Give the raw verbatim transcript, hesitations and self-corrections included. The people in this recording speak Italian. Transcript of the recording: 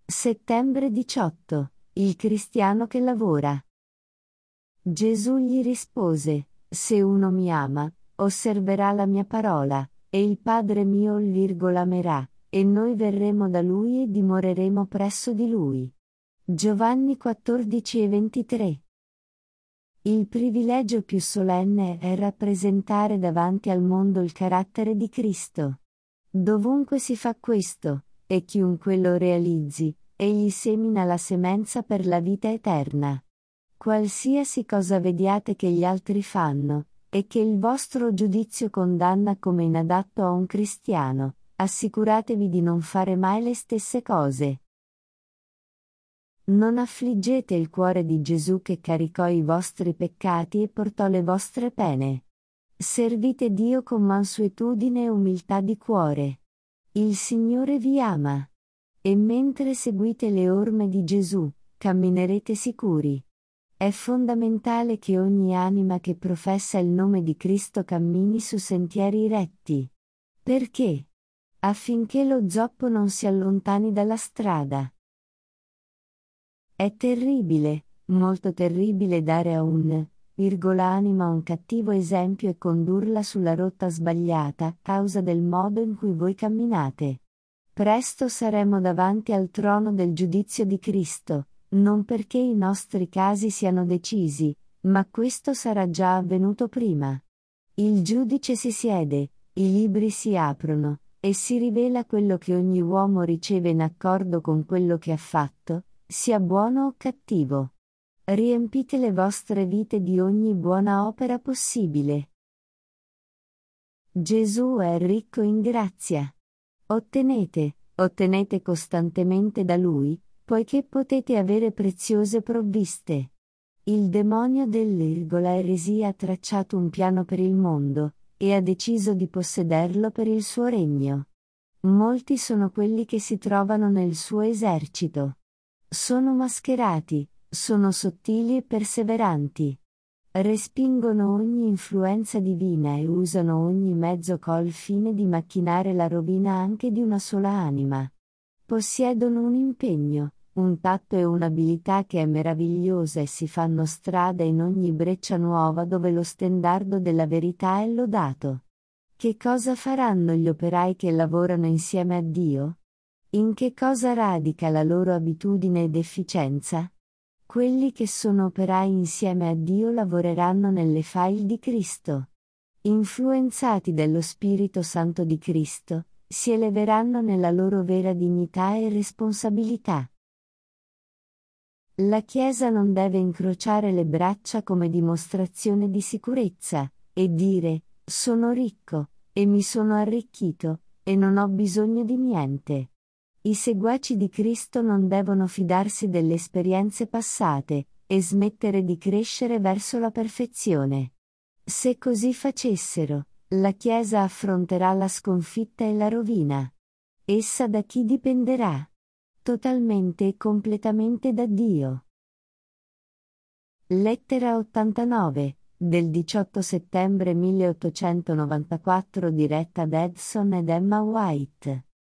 Settembre diciotto. Il cristiano che lavora. Gesù gli rispose: Se uno mi ama, osserverà la mia parola, e il Padre mio l'amerà, e noi verremo da lui e dimoreremo presso di lui. Giovanni quattordici e ventitré. Il privilegio più solenne è rappresentare davanti al mondo il carattere di Cristo. Dovunque si fa questo, e chiunque lo realizzi, egli semina la semenza per la vita eterna. Qualsiasi cosa vediate che gli altri fanno, e che il vostro giudizio condanna come inadatto a un cristiano, assicuratevi di non fare mai le stesse cose. Non affliggete il cuore di Gesù che caricò i vostri peccati e portò le vostre pene. Servite Dio con mansuetudine e umiltà di cuore. Il Signore vi ama. E mentre seguite le orme di Gesù, camminerete sicuri. È fondamentale che ogni anima che professa il nome di Cristo cammini su sentieri retti. Perché? Affinché lo zoppo non si allontani dalla strada. È terribile, molto terribile dare a un, virgola anima un cattivo esempio e condurla sulla rotta sbagliata, a causa del modo in cui voi camminate. Presto saremo davanti al trono del giudizio di Cristo, non perché i nostri casi siano decisi, ma questo sarà già avvenuto prima. Il giudice si siede, i libri si aprono, e si rivela quello che ogni uomo riceve in accordo con quello che ha fatto, sia buono o cattivo. Riempite le vostre vite di ogni buona opera possibile. Gesù è ricco in grazia. Ottenete, ottenete costantemente da Lui, poiché potete avere preziose provviste. Il demonio dell'eresia ha tracciato un piano per il mondo, e ha deciso di possederlo per il suo regno. Molti sono quelli che si trovano nel suo esercito. Sono mascherati, sono sottili e perseveranti. Respingono ogni influenza divina e usano ogni mezzo col fine di macchinare la rovina anche di una sola anima. Possiedono un impegno, un tatto e un'abilità che è meravigliosa e si fanno strada in ogni breccia nuova dove lo stendardo della verità è lodato. Che cosa faranno gli operai che lavorano insieme a Dio? In che cosa radica la loro abitudine ed efficienza? Quelli che sono operai insieme a Dio lavoreranno nelle faide di Cristo. Influenzati dallo Spirito Santo di Cristo, si eleveranno nella loro vera dignità e responsabilità. La Chiesa non deve incrociare le braccia come dimostrazione di sicurezza, e dire: sono ricco, e mi sono arricchito, e non ho bisogno di niente. I seguaci di Cristo non devono fidarsi delle esperienze passate, e smettere di crescere verso la perfezione. Se così facessero, la Chiesa affronterà la sconfitta e la rovina. Essa da chi dipenderà? Totalmente e completamente da Dio. Lettera ottantanove, del diciotto settembre milleottocentonovantaquattro diretta ad Edson ed Emma White.